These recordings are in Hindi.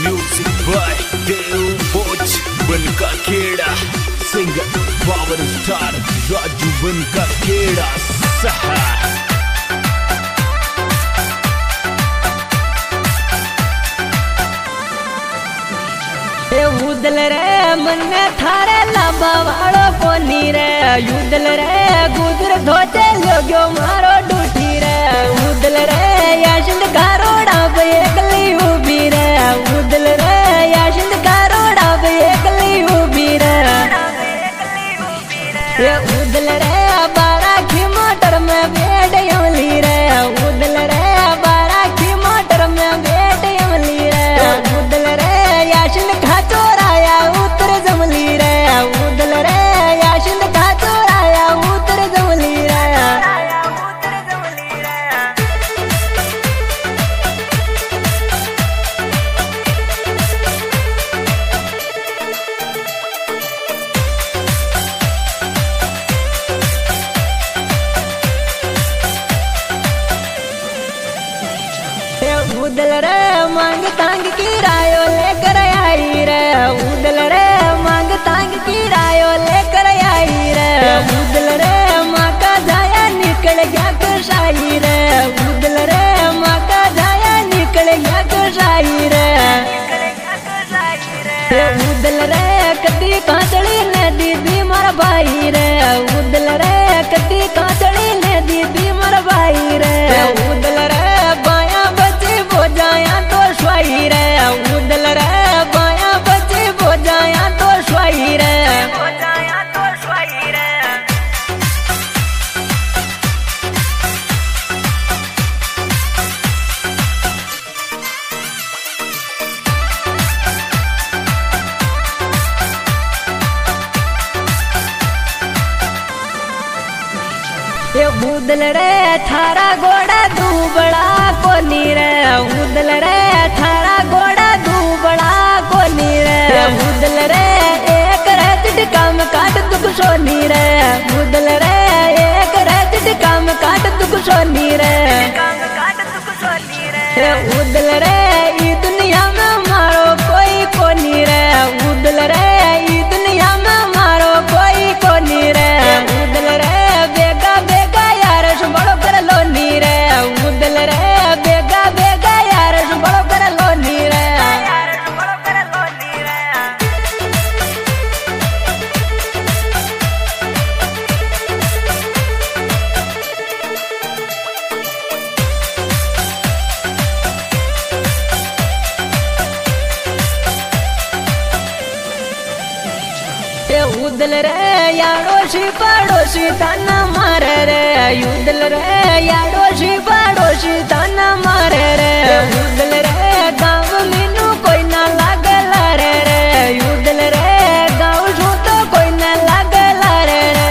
Music by Deo Boch बनका केड़ा सिंगर पावर स्टार राजू बनका केड़ा सहा उदल रे मन में थारे लाभा वालो कोनी रे उदल रे गुजर धोते लोग्यो मारो डूठी रे उदल रे याशिंद गारोड़ा पे एकली उभी रे उदल रे याशिंद गारोड़ा पे एकली उभी रे ये उदल रे बारा की मोटर में बैठ यमली रे उदल रे बारा की मोटर में बैठ यमली रे उदल रे याशिंद खाचोराया उतर जमली रे उदल रे याशिंद खाचोराया उतर जमली रे उदल रे मांग तांग की रायो लेकर आई रे उदल रे मांग तांग की रायो लेकर आई रे उदल रे माँ का जाया निकल गया कसाई रे उदल रे माँ का जाया निकल गया कसाई रे उदल रे कदी कांचड़ी ने दीदी मार भाई रे उदल रे कदी कांचड़ी ने दीदी मार भाई रे उदल रे बाया बची वो जाया तो स्वाई रे उदल रे बाया बची वो जाया तो स्वाई रे ये उदल रे थारा गोड़ा दूबड़ा कोनी रे उदल रे थारा गोड़ा दूबड़ा कोनी रे उदल रे एक रात काम काट दुख सोनी रे उदल रे एक रात काम काट दुख सोनी रे उदल रे ई दुनिया में मारो कोई कोनी रे उदल रे ई दुनिया में मारो कोई कोनी रे उदल रे बेगा बेगा यार बड़ो कर लो नी रे उदल रे बेगा बेगा यार बड़ो कर लो नी रे उदल रे यारोशी पड़ोशी ताना मारे रे उदल रे यारोशी पड़ोशी ताना मारे रे उदल रे गाँव मीनू कोई ना लागे लारे रे उदल रे गाँव छू तो कोई ना लागे लारे रे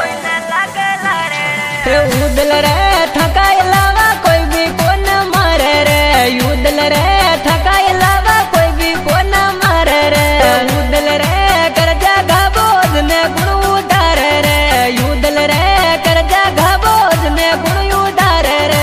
उदल रे थकाई लावा कोई भी को न मारे रे उदल रे थकाई लावा कोई भी को न मारे रे उदल रे करजा घाबोज में गुण उतारे रे उदल रे करजा घाबोज में गुण उतारे रे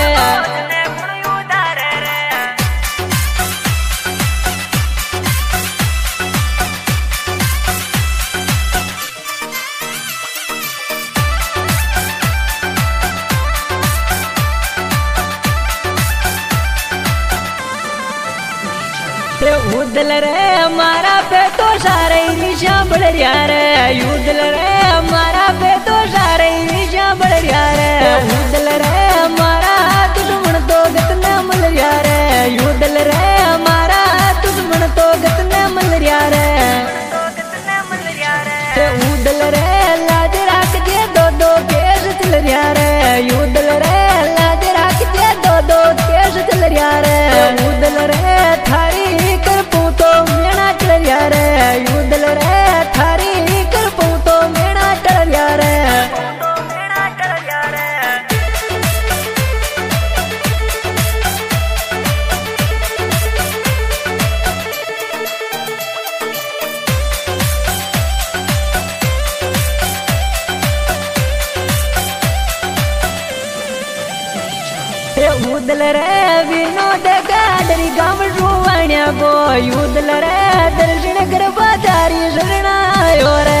उदल रे मारा पे तो सारे निशा बढ़ रहा रे उदल रे मारा पे तो सारे निशा बढ़ रहा रे उदल रे मारा दुश्मन तो गतना मल रहा रे उदल रे मारा दुश्मन तो गतना मल रहा रे उदल रे लाज राख जे दो दो केस चल रहा रे उदल रे लाज राख जे दो दो केस चल रहा रे उदल रे थारी करपू तो मेरा चल रहा रे उदल रे थारी करपू तो मेरा चल रहा रे उदल रे विनोद गाडरी गाँव रुवाण्या गो यूदल रे दर्शन करवा तारी शरणायो रे।